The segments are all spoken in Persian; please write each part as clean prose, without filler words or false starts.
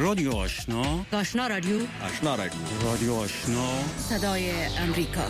رادیو آشنا، آشنا رادیو، آشنا رادیو، رادیو آشنا، صدای امریکا.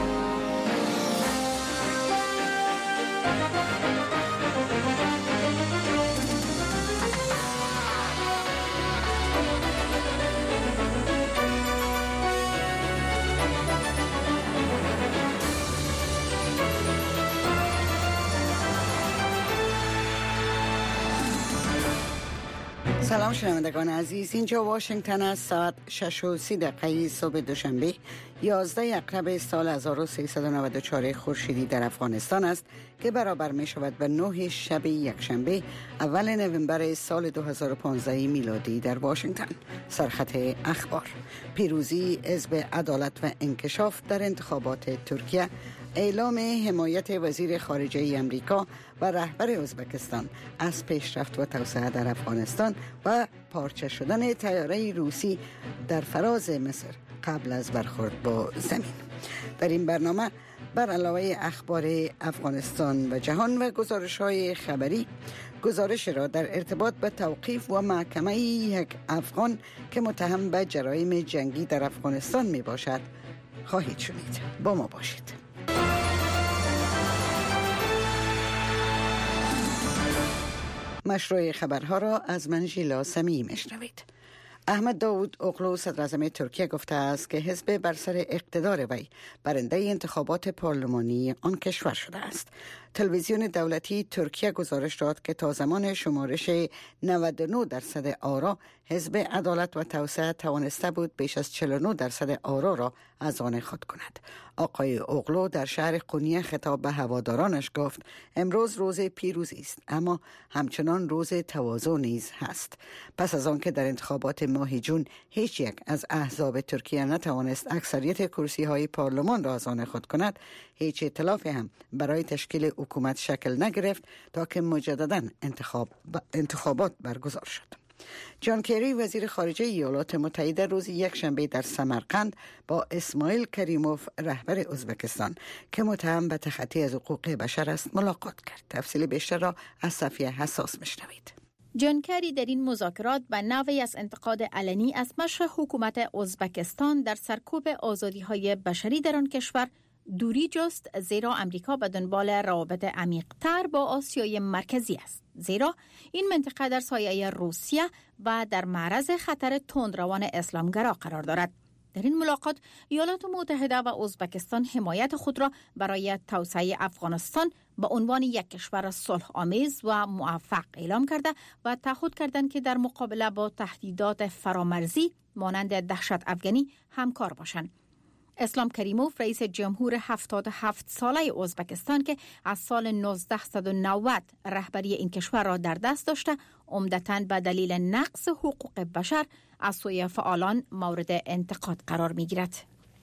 سلام شنوندگان عزیز، اینجا واشنگتن است. ساعت 6:30 صبح دوشنبه 11 اکتبر سال 1394 خورشیدی در افغانستان است که برابر می شود به 9 شب یکشنبه اول نوامبر سال 2015 میلادی در واشنگتن. سرخط اخبار: پیروزی حزب عدالت و انکشاف در انتخابات ترکیه، اعلام حمایت وزیر خارجه امریکا و رهبر ازبکستان از پیشرفت و توسعه در افغانستان و پارچه شدن طیاره روسی در فراز مصر قبل از برخورد با زمین. در این برنامه بر علاوه اخبار افغانستان و جهان و گزارش‌های خبری، گزارش را در ارتباط به توقیف و محاکمه یک افغان که متهم به جرایم جنگی در افغانستان می باشد خواهید شنید. با ما باشید. مشروع خبرها را از من ژیلا سمیعی میشنوید. احمد داود اوغلو صدر اعظم ترکیه گفته است که حزب بر سر اقتدار وی برنده انتخابات پارلمانی آن کشور شده است. تلویزیون دولتی ترکیه گزارش داد که تا زمان شمارش 99% آرا، حزب عدالت و توسعه توانسته بود بیش از 49% آرا را از آن خود کند. آقای اوغلو در شهر قونیه خطاب به هوادارانش گفت امروز روز پیروزی است، اما همچنان روز تواضع نیز هست. پس از آن که در انتخابات ماه جون هیچ یک از احزاب ترکیه نتوانست اکثریت کرسی های پارلمان را از آن خود کند، هیچ ائتلافی هم برای تشکیل حکومت شکل نگرفت تا که مجددا انتخابات برگزار شد. جان کری وزیر خارجه ایالات متحده روز یکشنبه در سمرقند با اسماعیل کریموف رهبر ازبکستان که متهم به تخطی از حقوق بشر است ملاقات کرد. تفصیل بیشتر را از صفیه حساس میشنوید. جان کری در این مذاکرات به نوعی از انتقاد علنی از مشی حکومت ازبکستان در سرکوب آزادی‌های بشری در آن کشور دوری جست، زیرا امریکا به دنبال روابط عمیق‌تر با آسیای مرکزی است. زیرا این منطقه در سایه روسیه و در معرض خطر تندروان اسلامگرا قرار دارد. در این ملاقات ایالات متحده و ازبکستان حمایت خود را برای توسعه افغانستان به عنوان یک کشور صلح‌آمیز و موفق اعلام کرده و تعهد کردند که در مقابله با تهدیدات فرامرزی مانند دهشت افغانی همکار باشند. اسلام کریموف رئیس جمهور 77 ساله ازبکستان که از سال 1990 رهبری این کشور را در دست داشته، عمدتاً به دلیل نقض حقوق بشر از سوی فعالان مورد انتقاد قرار می‌گیرد.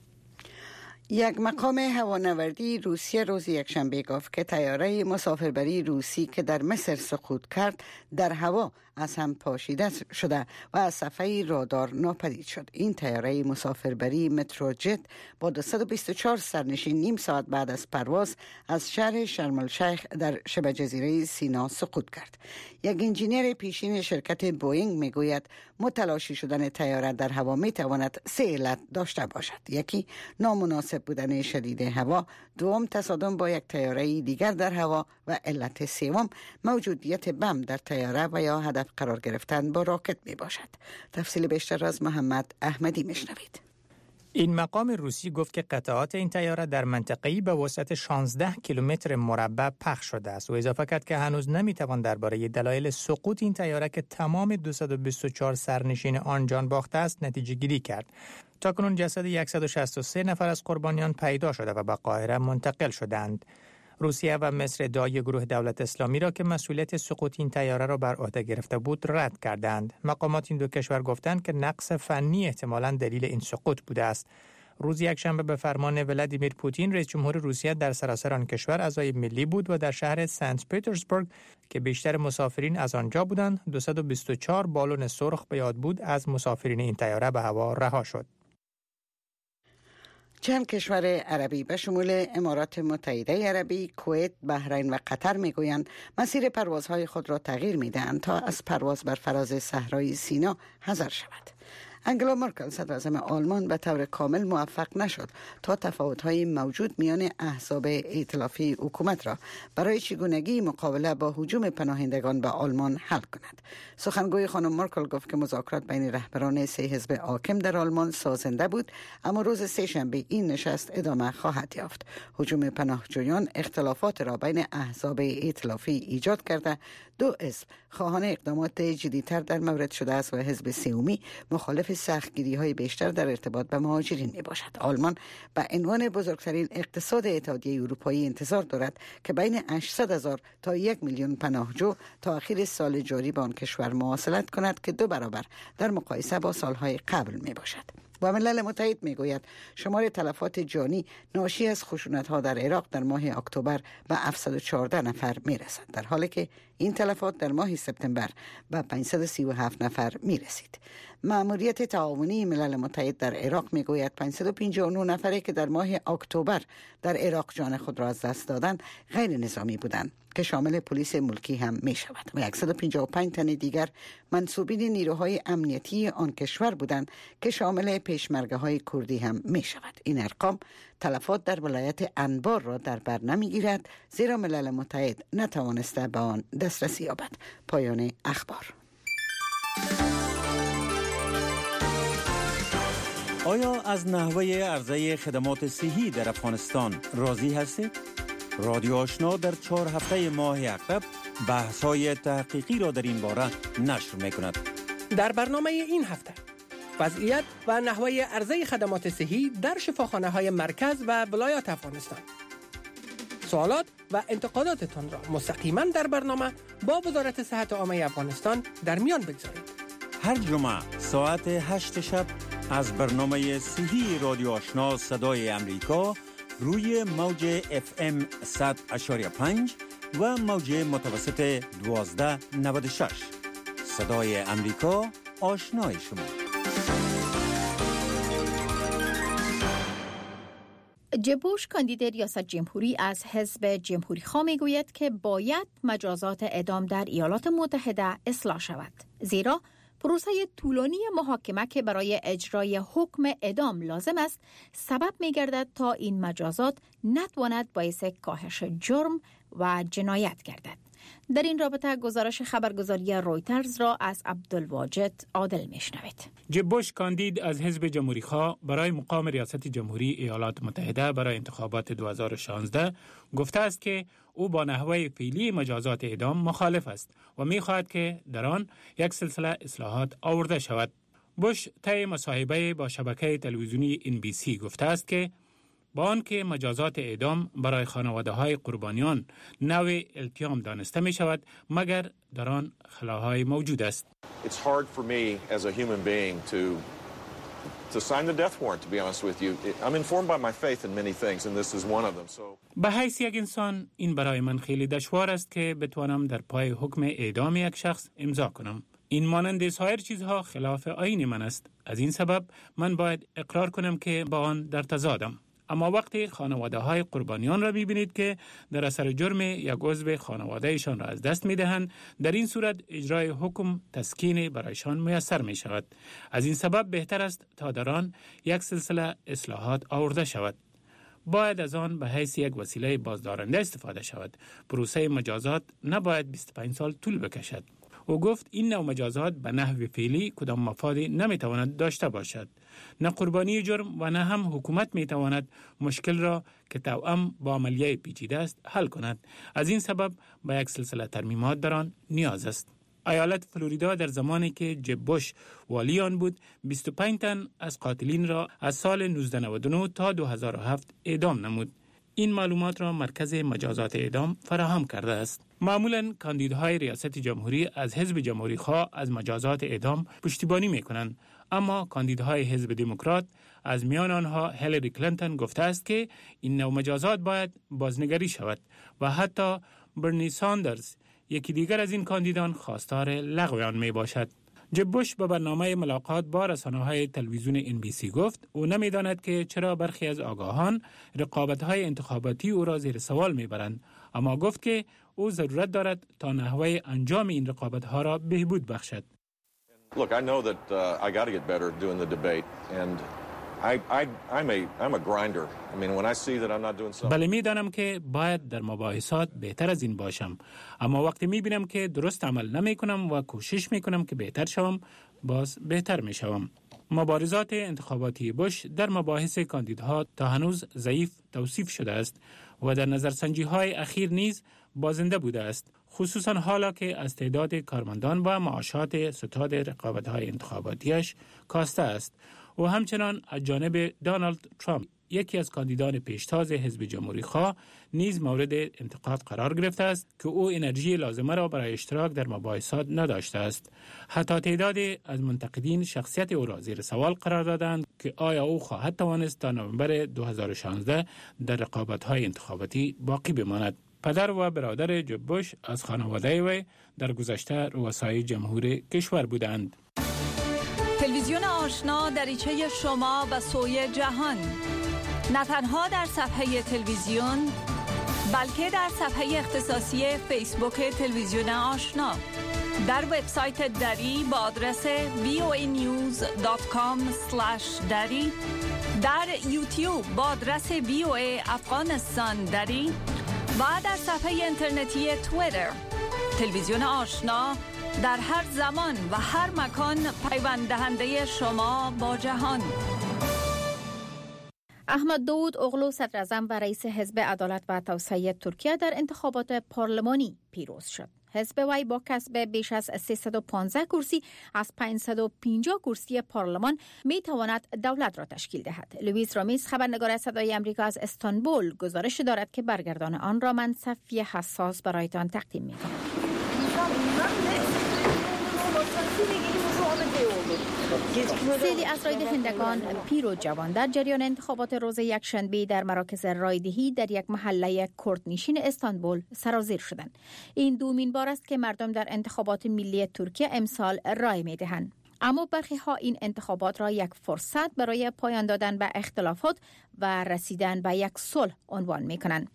یک مقام هوانوردی روسیه روز یکشنبه گفت که طیاره مسافربری روسی که در مصر سقوط کرد در هوا از هم پاشیده شده و از صفحه رادار ناپدید شد. این طیاره مسافربری متروجت با 224 سرنشین نیم ساعت بعد از پرواز از شهر شرم الشیخ در شبه جزیره سینا سقوط کرد. یک انجینیر پیشین شرکت بوئینگ میگوید متلاشی شدن طیاره در هوا میتواند 3 علت داشته باشد. یکی نامناسب بودن شدید هوا، دوم تصادم با یک طیاره دیگر در هوا و علت سوم موجودیت بم در طیاره و یا هدف قرار گرفتن با راکت می باشد. تفصیل بیشتر از محمد احمدی میشنوید. این مقام روسی گفت که قطعات این طیاره در منطقه‌ای به وسعت 16 کیلومتر مربع پخش شده است و اضافه کرد که هنوز نمیتوان درباره دلایل سقوط این طیاره که تمام 224 سرنشین آن جان باخته است نتیجه گیری کرد. تاکنون جسد 163 نفر از قربانیان پیدا شده و به قاهره منتقل شدند. روسیه و مصر ادعای گروه دولت اسلامی را که مسئولیت سقوط این طیاره را بر عهده گرفته بود رد کردند. مقامات این دو کشور گفتند که نقص فنی احتمالاً دلیل این سقوط بوده است. روز یکشنبه به فرمان ولادیمیر پوتین رئیس جمهور روسیه در سراسر آن کشور عزای ملی بود و در شهر سنت پترزبورگ که بیشتر مسافرین از آنجا بودند 224 بالون سرخ به یاد بود از مسافرین این طیاره به هوا رها شد. چند کشور عربی به شمول امارات متحده عربی، کویت، بحرین و قطر میگویند مسیر پروازهای خود را تغییر میدهند تا از پرواز بر فراز صحرای سینا حذر شود. انگلا مرکل صدراعظم آلمان به طور کامل موفق نشد تا تفاوت‌های موجود میان احزاب ائتلافی حکومت را برای چگونگی مقابله با هجوم پناهندگان به آلمان حل کند. سخنگوی خانم مرکل گفت که مذاکرات بین رهبران 3 حزب حاکم در آلمان سازنده بود، اما روز سه‌شنبه این نشست ادامه خواهد یافت. هجوم پناهجویان اختلافات را بین احزاب ائتلافی ایجاد کرده. 2 حزب خواهان اقدامات جدی‌تر در مورد شده است و حزب سومی مخالف سختگیری‌های بیشتر در ارتباط به مهاجرین میباشد. آلمان به عنوان بزرگترین اقتصاد اتحادیه اروپایی انتظار دارد که بین 800,000 تا 1 میلیون پناهجو تا آخر سال جاری به آن کشور مواصلت کند که 2 برابر در مقایسه با سالهای قبل میباشد. و ملل متحد میگوید شمار تلفات جانی ناشی از خشونت‌ها در عراق در ماه اکتبر به 714 نفر میرسد، در حالی که این تلفات در ماه سپتامبر به 537 نفر میرسید. مأموریت تعاونی ملل متحد در عراق میگوید 559 نفری که در ماه اکتبر در عراق جان خود را از دست دادند غیر نظامی بودند که شامل پلیس ملکی هم می شود و 155 تن دیگر منصوبین نیروهای امنیتی آن کشور بودند که شامل پیشمرگه های کردی هم می شود. این ارقام تلفات در ولایت انبار را در بر نمی گیرد، زیرا ملل متحد نتوانسته به آن دسترسی یابد. پایان اخبار. آیا از نحوه عرضه خدمات صحی در افغانستان راضی هستید؟ رادیو آشنا در 4 هفته ماه اکتبر بحث‌های تحقیقی را در این باره نشر می‌کند. در برنامه این هفته وضعیت و نحوه عرضه خدمات صحی در شفاخانه‌های مرکز و ولایات افغانستان. سوالات و انتقاداتتان را مستقیما در برنامه با وزارت صحت عامه افغانستان در میان بگذارید. هر جمعه ساعت 8 شب از برنامه صحی رادیو آشنا صدای امریکا روی موج FM 100.5 و موج متوسط 1296. صدای امریکا، آشنای شما. جب بوش کاندید ریاست جمهوری از حزب جمهوری خواه میگوید که باید مجازات اعدام در ایالات متحده اصلاح شود، زیرا پروسه طولانی محاکمه که برای اجرای حکم اعدام لازم است سبب می‌گردد تا این مجازات نتواند باعث کاهش جرم و جنایت گردد. در این رابطه گزارش خبرگزاری رویترز را از عبدالواجد عادل میشنوید. جب بوش کاندید از حزب جمهوری خواه برای مقام ریاست جمهوری ایالات متحده برای انتخابات 2016 گفته است که او با نحوه فعلی مجازات اعدام مخالف است و می‌خواهد که در آن یک سلسله اصلاحات آورده شود. بوش طی مصاحبه با شبکه تلویزیونی NBC گفته است که با آنکه مجازات اعدام برای خانواده‌های قربانیان نوع التیام دانسته می شود، مگر در آن خلاهای موجود است. It's hard for me as a human being to sign the death warrant, to be honest with you. I'm informed by my faith in many things and this is one of them. به حیث یک انسان این برای من خیلی دشوار است که بتوانم در پای حکم اعدام یک شخص امضا کنم. این مانند سایر چیزها خلاف آیین من است. از این سبب من باید اقرار کنم که با آن در تضادم. اما وقتی خانواده‌های قربانیان را می‌بینید که در اثر جرم یک عضو خانواده‌شان را از دست می‌دهند، در این صورت اجرای حکم تسکین برایشان میسر می‌شود. از این سبب بهتر است تا در آن یک سلسله اصلاحات آورده شود. باید از آن به حیث یک وسیله بازدارنده استفاده شود. پروسه مجازات نباید 25 سال طول بکشد. او گفت این نوع مجازات به نحو فعلی کدام مفادی نمیتواند داشته باشد. نه قربانی جرم و نه هم حکومت میتواند مشکل را که توأم با عملیه پیچیده است حل کند. از این سبب به یک سلسله ترمیمات در آن نیاز است. ایالت فلوریدا در زمانی که جب بوش والی آن بود 25 تن از قاتلین را از سال 1999 تا 2007 اعدام نمود. این معلومات را مرکز مجازات اعدام فراهم کرده است. معمولاً کاندیدهای ریاست جمهوری از حزب جمهوری خواه از مجازات اعدام پشتیبانی می‌کنند، اما کاندیدهای حزب دموکرات از میان آنها هیلاری کلینتون گفته است که این نوع مجازات باید بازنگری شود و حتی برنی ساندرز یکی دیگر از این کاندیدان خواستار لغو آن میباشد. جب بوش به برنامه ملاقات با رسانه‌های تلویزیون NBC گفت او نمی‌داند که چرا برخی از آگاهان رقابت‌های انتخاباتی او را زیر سوال می‌برند، اما گفت که او ضرورت دارد تا نحوه انجام این رقابت‌ها را بهبود بخشد. Look, I know that I got to get better doing the debate, and I'm a grinder. I mean, when I see that I'm not doing something. بله می‌دانم که باید در مباحثات بهتر از این باشم، اما وقتی می‌بینم که درست عمل نمی‌کنم و کوشش می‌کنم که بهتر شوم، باز بهتر می‌شوم. مبارزات انتخاباتی بوش در مباحث کاندیدها تا هنوز ضعیف توصیف شده است و در نظرسنجی‌های اخیر نیز بازنده بوده است، خصوصا حالا که از تعداد کارمندان و معاشات ستاد رقابت‌های انتخاباتیش کاسته است و همچنان از جانب دونالد ترامپ، یکی از کاندیدان پیشتاز حزب جمهوری خواه، نیز مورد انتقاد قرار گرفته است که او انرژی لازمه را برای اشتراک در مباحثات نداشته است. حتی تعدادی از منتقدین شخصیت او را زیر سوال قرار دادند که آیا او خواهد توانست تا نوامبر 2016 در رقابت‌های انتخاباتی باقی بماند. پدر و برادر جب بوش از خانواده وی در گذشته رؤسای جمهور کشور بودند. تلویزیون آشنا دریچه شما به سوی جهان، نه تنها در صفحه تلویزیون بلکه در صفحه اختصاصی فیسبوک تلویزیون آشنا، در وبسایت دری با آدرس voanews.com/dari، در یوتیوب با آدرس VOA افغانستان دری و در صفحه اینترنتی توییتر. تلویزیون آشنا در هر زمان و هر مکان پیوند دهنده شما با جهان. احمد داود اغلو صدراعظم و رئیس حزب عدالت و توسعه ترکیه در انتخابات پارلمانی پیروز شد. حزب وی با کسب بیش از 315 کرسی از 550 کرسی پارلمان می تواند دولت را تشکیل دهد. لوئیس رامیز خبرنگار صدای آمریکا از استانبول گزارش دارد که برگردان آن را من صفی حساس برایتان تقدیم می کنم. سیلی از رای دهندگان پیر و جوان در جریان انتخابات روز یکشنبه در مراکز رایدهی در یک محله کردنشین استانبول سرازیر شدند. این دومین بار است که مردم در انتخابات ملی ترکیه امسال رای می دهند. اما برخی ها این انتخابات را یک فرصت برای پایان دادن به اختلافات و رسیدن به یک صلح عنوان می کنند.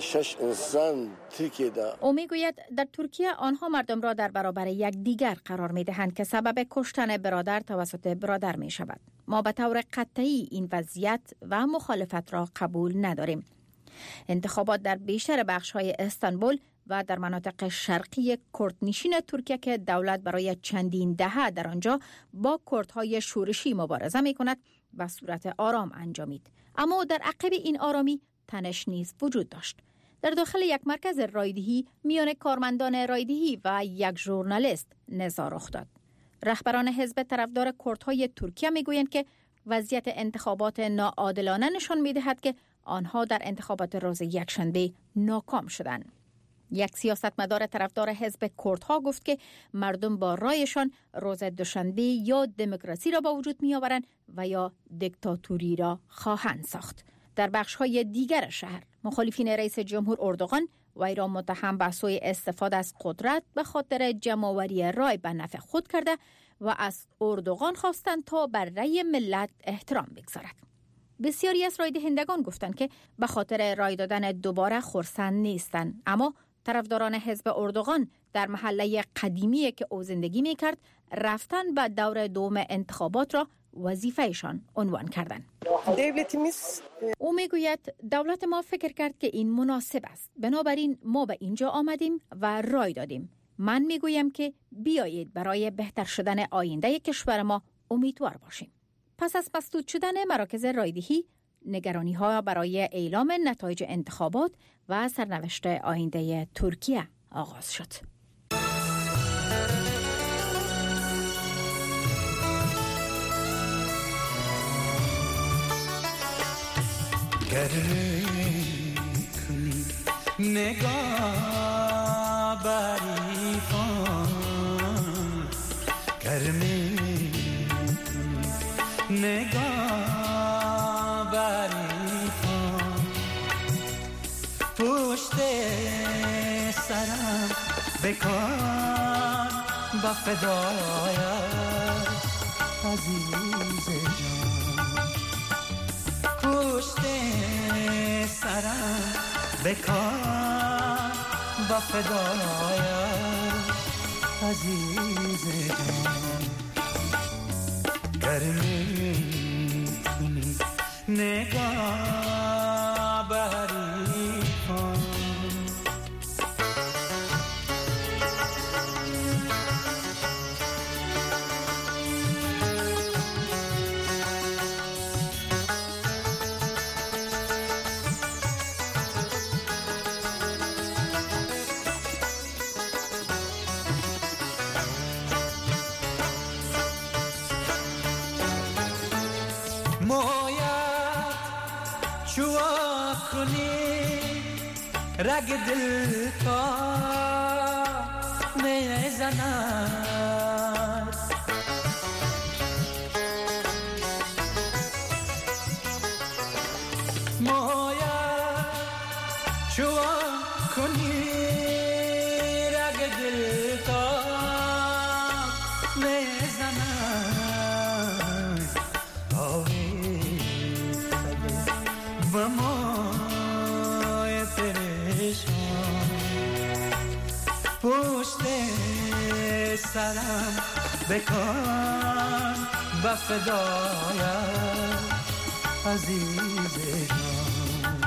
او می گوید در ترکیه آنها مردم را در برابر یک دیگر قرار می دهند که سبب کشتن برادر توسط برادر می شود. ما به طور قطعی این وضعیت و مخالفت را قبول نداریم. انتخابات در بیشتر بخش‌های استانبول و در مناطق شرقی کردنشین ترکیه که دولت برای چندین دهه در آنجا با کردهای شورشی مبارزه می کند به صورت آرام انجامید. اما در عقب این آرامی تنش نیز وجود داشت. در داخل یک مرکز رایدهی میان کارمندان رایدهی و یک ژورنالیست نزاع رخ داد. رهبران حزب طرفدار کردهای ترکیه میگویند که وضعیت انتخابات ناعادلانه نشان میدهد که آنها در انتخابات روز یکشنبه ناکام شدند. یک سیاستمدار طرفدار حزب کردها گفت که مردم با رایشان روز دوشنبه یا دموکراسی را با وجود می آورند و یا دیکتاتوری را خواهند ساخت. در بخش‌های دیگر شهر مخالفین رئیس جمهور اردوغان وی را متهم به سوء استفاده از قدرت به خاطر جمع‌آوری رای به نفع خود کرده و از اردوغان خواستند تا بر رأی ملت احترام بگذارد. بسیاری از رای دهندگان گفتند که به خاطر رای دادن دوباره خرسند نیستند، اما طرفداران حزب اردوغان در محله قدیمی که او زندگی می‌کرد رفتن به دور دوم انتخابات را وظیفه‌شان عنوان کردند. او میگوید دولت ما فکر کرد که این مناسب است، بنابراین ما به اینجا آمدیم و رای دادیم. من میگویم که بیایید برای بهتر شدن آینده کشور ما امیدوار باشیم. پس از مسدود شدن مراکز رایدهی، نگرانی‌ها برای اعلام نتایج انتخابات و سرنوشت آینده ترکیه آغاز شد. نگاه بری کن گرمی نگاه بری کن پشت سرم بکن با فدایت عزیز جان پشت سرم بکن با فدایت عزیز جان گرمی کنی نگاه بری کن رگ دل تا میزند مایا چوا کنی رگ دل تا میزند آویزده و مای پشت سرم بکن با فدایت عزیز جان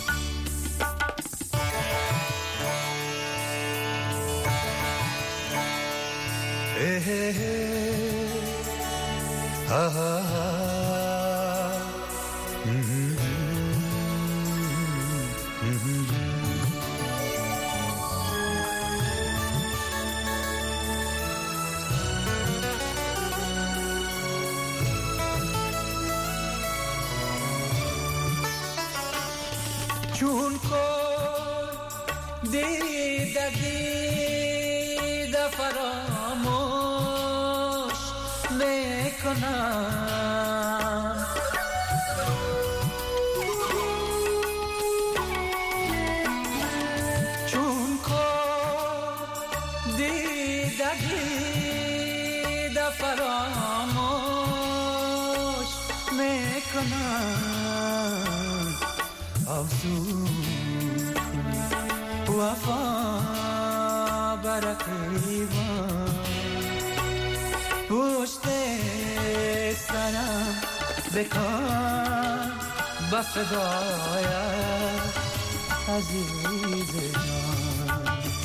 چون کن دیده فراموش میکنم چون کن دیده فراموش میکنم افسوس کنی وفا برقیبان پشت سرم بکن با فدایت عزیز جان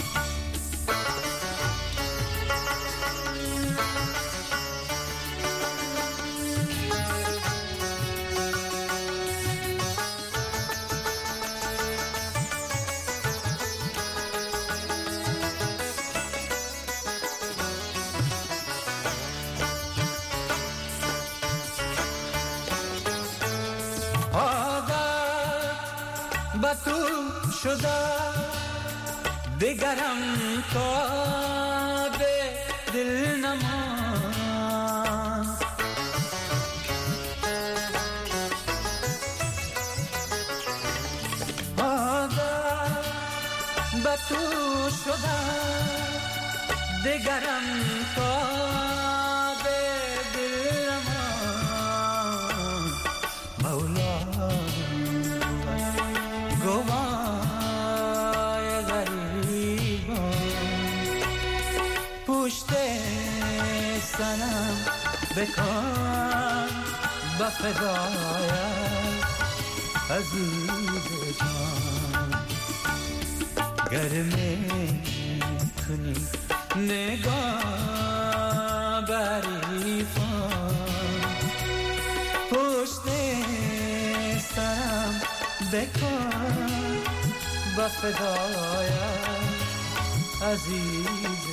تو شده دیگرم تا به دل نمان عادت به تو شده دیگرم تا به دل نمان مولا گوای غریبان پشت سرم بکن با فدایت عزیز جان گرمی کنی نگاه بری پشت سرم بکن با فدایت عزیز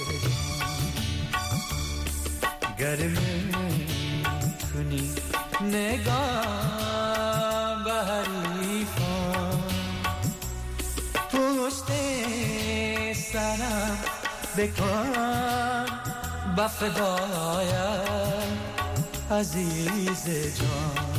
جان گرمی کنی نگاه به حریفان پشت سرم بکن با فدایت عزیز جان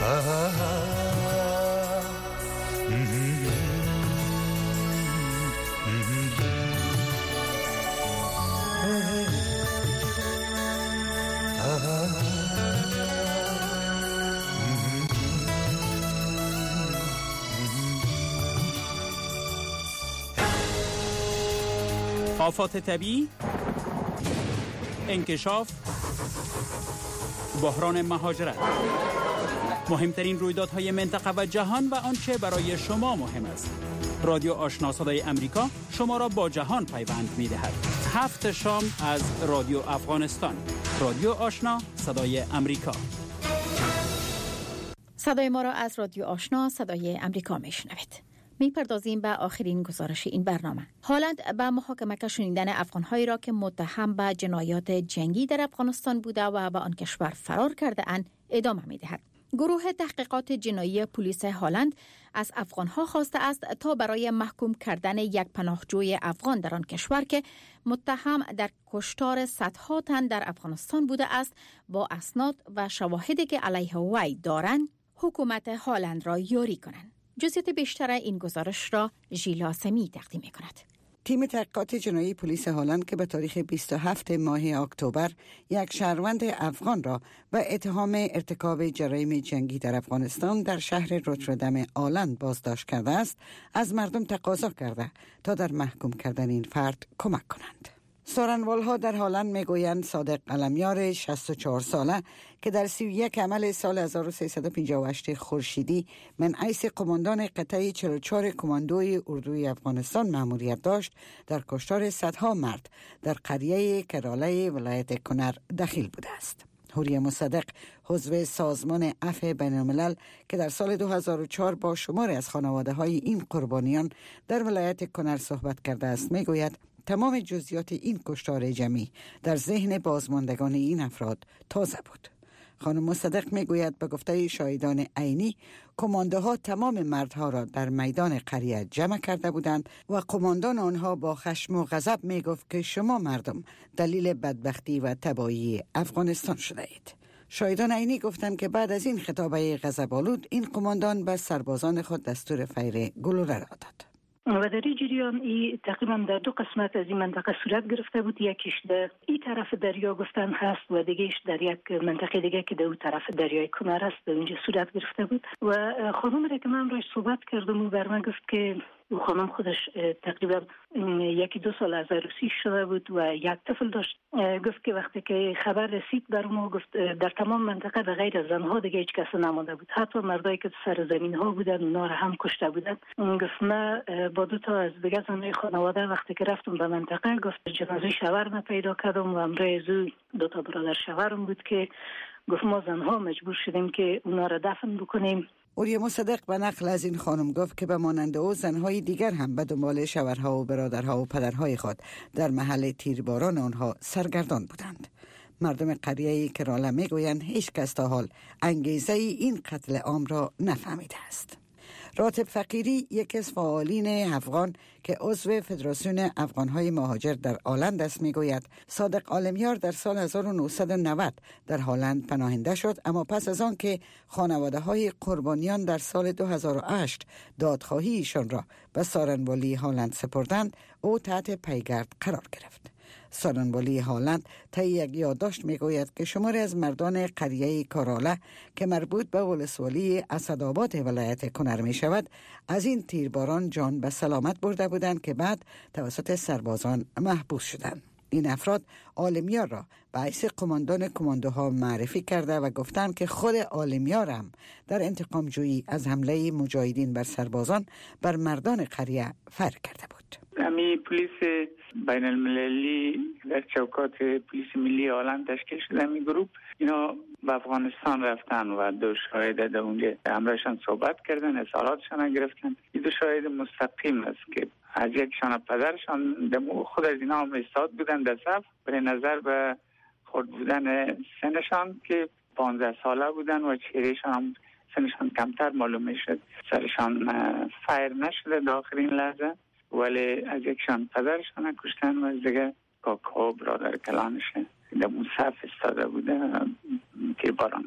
آفات طبیعی، انکشاف، بحران مهاجرت، مهمترین رویدادهای منطقه و جهان و آنچه برای شما مهم است. رادیو آشنا صدای امریکا شما را با جهان پیوند می‌دهد. 7 شام از رادیو افغانستان. رادیو آشنا صدای امریکا. صدای ما را از رادیو آشنا صدای امریکا میشنوید. میپردازیم به آخرین گزارش این برنامه. هالند به محاکمه کشانیدن افغان‌هایی را که متهم به جنایات جنگی در افغانستان بوده و به آن کشور فرار کرده اند ادامه می‌دهد. گروه تحقیقات جنایی پلیس هالند از افغان‌ها خواسته است تا برای محکوم کردن یک پناهجوی افغان در آن کشور که متهم در کشتار صدها تن در افغانستان بوده است با اسناد و شواهدی که علیه وی دارند حکومت هالند را یاری کنند. جزئیات بیشتر این گزارش را ژیلا سمی تقدیم می‌کند. تیم تحقیقات جنایی پلیس هالند که به تاریخ 27 ماه اکتبر یک شهروند افغان را به اتهام ارتکاب جرایم جنگی در افغانستان در شهر روتردام آلند بازداشت کرده است، از مردم تقاضا کرده تا در محکوم کردن این فرد کمک کنند. سارنوال‌ها در هالند میگویند صادق علمیار 64 ساله که در 31 عمل سال 1358 خورشیدی من حیث قماندان قطعه 44 کماندوی اردوی افغانستان مأموریت داشت، در کشتار صدها مرد در قریه کراله ولایت کنر دخیل بوده است. حوری مصدق، عضو سازمان عفو بین الملل که در سال 2004 با شماری از خانواده‌های این قربانیان در ولایت کنر صحبت کرده است، میگوید تمام جزئیات این کشتار جمعی در ذهن بازماندگان این افراد تازه بود. خانم مصدق میگوید به گفته شاهدان عینی کماندوها تمام مردها را در میدان قریه جمع کرده بودند و قماندان آنها با خشم و غضب میگفت که شما مردم دلیل بدبختی و تباهی افغانستان شده اید. شاهدان عینی گفتند که بعد از این خطابه غضب‌آلود این قماندان به سربازان خود دستور فیر گلوله را داد. و در این جریان تقریبا در 2 قسمت از این منطقه صورت گرفته بود. یکیش در این طرف دریا گفتن هست و دیگهش در یک منطقه دیگه که در اون طرف دریای کنر است، در اونجا صورت گرفته بود. و خانم را که من راش صحبت کردم و بر من گفت که خانم خودش تقریبا 1-2 سال از عروسی شده بود و یک طفل داشت. گفت که وقتی که خبر رسید بر ما، گفت در تمام منطقه به غیر از زنها دیگه هیچ کس نمانده بود، حتی مردایی که سر زمین ها بودن اونا را هم کشته بودن. گفت من با 2 تا از دیگه زنهای خانواده وقتی که رفتم به منطقه، گفت جنازه شوهرم پیدا کردم و امروز 2 تا برادر شوهرم بود که گفت ما زنها مجبور شدیم که اونا را دفن بکنیم. حوری مصدق به نقل از این خانم گفت که به مانند او زنهای دیگر هم به دنبال شوهرها و برادرها و پدرهای خود در محل تیرباران آنها سرگردان بودند. مردم قریه کراله میگویند هیچ کس تا حال انگیزه این قتل عام را نفهمیده است. راتب فقیری، یکی از فعالین افغان که عضو فدراسیون افغانهای مهاجر در آلند است، میگوید صادق علمیار در سال 1990 در هالند پناهنده شد، اما پس از آن که خانواده‌های قربانیان در سال 2008 دادخواهیشان را به سارنوالی هالند سپردند، او تحت پیگرد قرار گرفت. سارنوالی هالند طی یک یادداشت میگوید که شماری از مردان قریه کراله که مربوط به ولسوالی اسدآباد ولایت کنر می شود از این تیرباران جان به سلامت برده بودند که بعد توسط سربازان محبوس شدند. این افراد عالمیار را به حیث قماندان کماندوها معرفی کرده و گفتند که خود عالمیار هم در انتقام جویی از حمله مجاهدین بر سربازان بر مردان قریه فر کرده بود. امی پلیس بین المللی در چوکات پلیس ملی هالند تشکیل شده. امی گروپ اینا به افغانستان رفتن و 2 شاهد در اونجا همراهشان صحبت کردن، اظهاراتشان گرفتن. این 2 شاهد مستقیم است که از یکشان پدرشان خود از اینا هم ایستاد بودن در صف، به نظر به خود بودن سنشان که 15 ساله بودن و چهرهشان هم سنشان کمتر معلوم میشد. سرشان فایر نشده در آخرین لحظه، ولی از یکشان پدرشان کشتن و از دیگه کاکا برادر کلانشه در اون صف استاده بوده که باران کرد.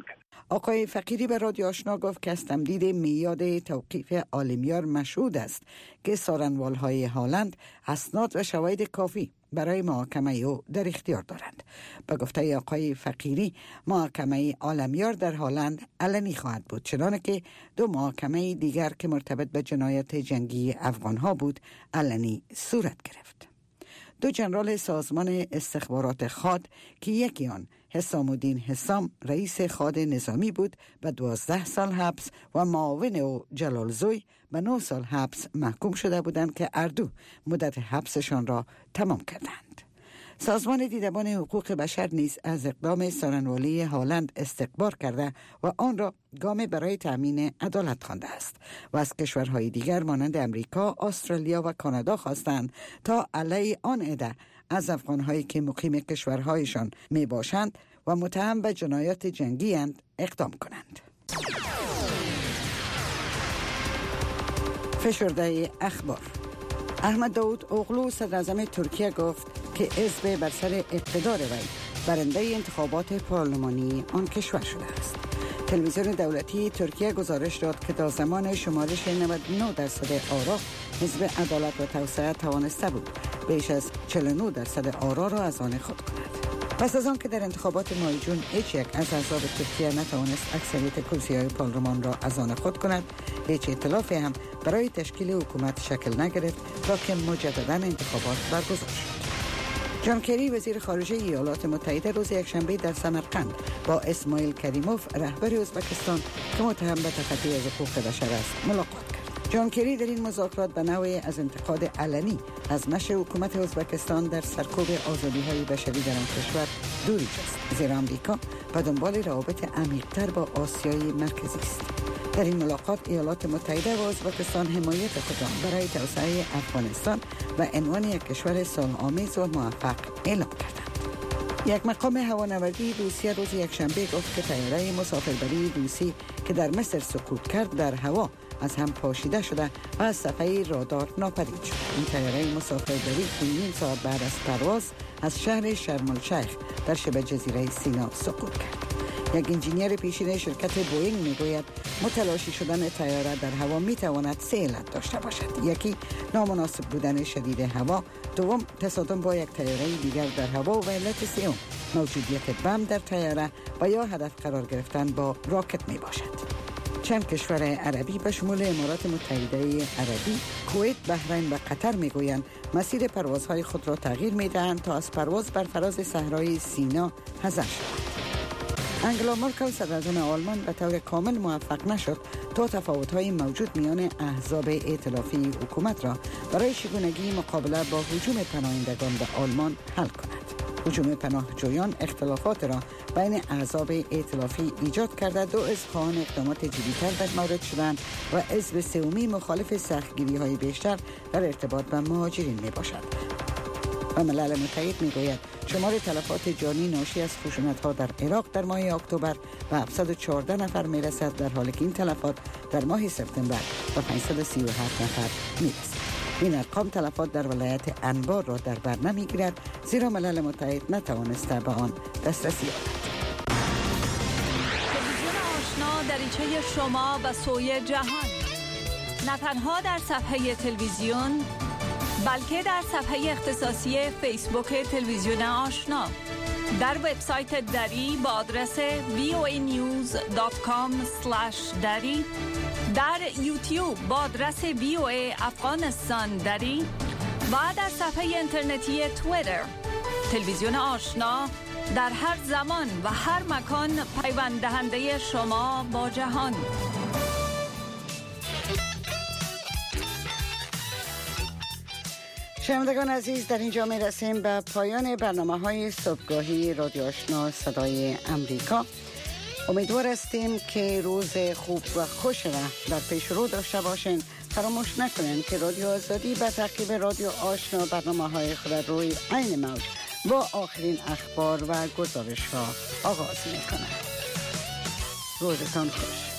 آقای فقیری به رادیو آشنا گفت که از تمدید میعاد توقیف آلمیار مشهود است که سارنوال‌های هالند اسناد و شواهد کافی برای محاکمه او در اختیار دارند. به گفته آقای فقیری، محاکمه آلمیار در هالند علنی خواهد بود، چنانکه دو محاکمه دیگر که مرتبط به جنایات جنگی افغانها بود علنی صورت گرفت. دو جنرال سازمان استخبارات خاد که یکی آن حسام الدین حسام رئیس خاد نظامی بود به 12 سال حبس و معاون او جلال زوی به 9 سال حبس محکوم شده بودند که اردو مدت حبسشان را تمام کردند. سازمان دیدبان حقوق بشر نیز از اقدام سارنوالی هالند استقبال کرده و آن را گام برای تأمین عدالت خوانده است و از کشورهای دیگر مانند امریکا، استرالیا و کانادا خواستند تا علیه آن عده از افغانهایی که مقیم کشورهایشان می باشند و متهم به جنایات جنگی اند اقدام کنند. فشرده اخبار. احمد داود اوغلو صدراعظم ترکیه گفت که حزب بر سر اقتدار وی برنده انتخابات پارلمانی آن کشور شده است. تلویزیون دولتی ترکیه گزارش داد که تا زمان شمارش 99% آرا حزب عدالت و توسعه توانسته بود بیش از 49% آرا را از آن خود کند. پس از آن که در انتخابات ماه جون هیچ یک از احزاب ترکیه نتوانست اکثریت کرسی‌های پارلمان را از آن خود کند، هیچ ائتلافی هم برای تشکیل حکومت شکل نگرفت تا که مجددا انتخابات برگزار شد. جان کری وزیر خارجه ایالات متحده روز یکشنبه در سمرقند با اسماعیل کریموف رهبر ازبکستان که متهم به تخطی از حقوق بشر است ملاقات کرد. جان کری در این مذاکرات به نوعی از انتقاد علنی از نشر حکومت ازبکستان در سرکوب آزادی‌های بشری در آن کشور دوری جست، زیرا آمریکا به دنبال روابط عمیق‌تر با آسیای مرکزی است. در این ملاقات ایالات متحده و ازبکستان حمایت خود را برای توسعه افغانستان و عنوان یک کشور صلح‌آمیز و موفق اعلام کردند. یک مقام هوانوردی روسیه روز یکشنبه گفت که طیاره مسافربری روسی که در مصر سقوط کرد در هوا از هم پاشیده شده و از صفحه رادار ناپدید شد. این طیاره مسافربری نیم ساعت بعد از پرواز از شهر شرم الشیخ در شبه جزیره سینا سقوط کرد. یک انجینیر پیشین شرکت بوئینگ میگوید متلاشی شدن طیاره در هوا میتواند 3 علت داشته باشد. یکی نامناسب بودن شدید هوا، دوم تصادم با یک طیاره دیگر در هوا و علت سوم موجودیت بم در طیاره و یا هدف قرار گرفتن با راکت می باشد. چند کشور عربی به شمول امارات متحده عربی، کویت، بحرین و قطر میگویند مسیر پروازهای خود را تغییر میدهند تا از پرواز بر فراز صحرای سینا حذر شوند. انگلا مرکل صدراعظم آلمان به طور کامل موفق نشد تا تفاوت‌های موجود میان احزاب ائتلافی حکومت را برای چگونگی مقابله با هجوم پناهندگان به آلمان حل کند. هجوم پناهجویان اختلافات را بین احزاب ائتلافی ایجاد کرده، دو حزب خواهان اقدامات جدی‌تر در مورد شدند و حزب سومی مخالف سختگیری‌های بیشتر در ارتباط با مهاجرین میباشد. و ملل متحد میگوید شمار تلفات جانی ناشی از خشونت‌ها در عراق در ماه اکتبر به 714 نفر میرسد، در حالی که این تلفات در ماه سپتامبر به 537 نفر میرسد. این ارقام تلفات در ولایت انبار را در بر نمیگیرد، زیرا ملل متحد نتوانسته به آن دسترسی یابد. تلویزیون آشنا دریچه شما و سوی جهان، نه تنها در صفحه تلویزیون بلکه در صفحه اختصاصی فیسبوک تلویزیون آشنا، در وبسایت دری با آدرس voanews.com/dari، در یوتیوب با آدرس VOA افغانستان دری و در صفحه اینترنتی توییتر. تلویزیون آشنا در هر زمان و هر مکان پیوند دهنده شما با جهان. شنوندگان عزیز، در اینجا می رسیم به پایان برنامه‌های صبحگاهی رادیو آشنا صدای امریکا. امیدوار هستیم که روز خوب و خوش را در پیش رو داشته باشین. فراموش نکنین که رادیو آزادی به تعقیب رادیو آشنا برنامه‌های خود روی عین موج با آخرین اخبار و گزارش‌ها آغاز می‌کند. روزتان خوش.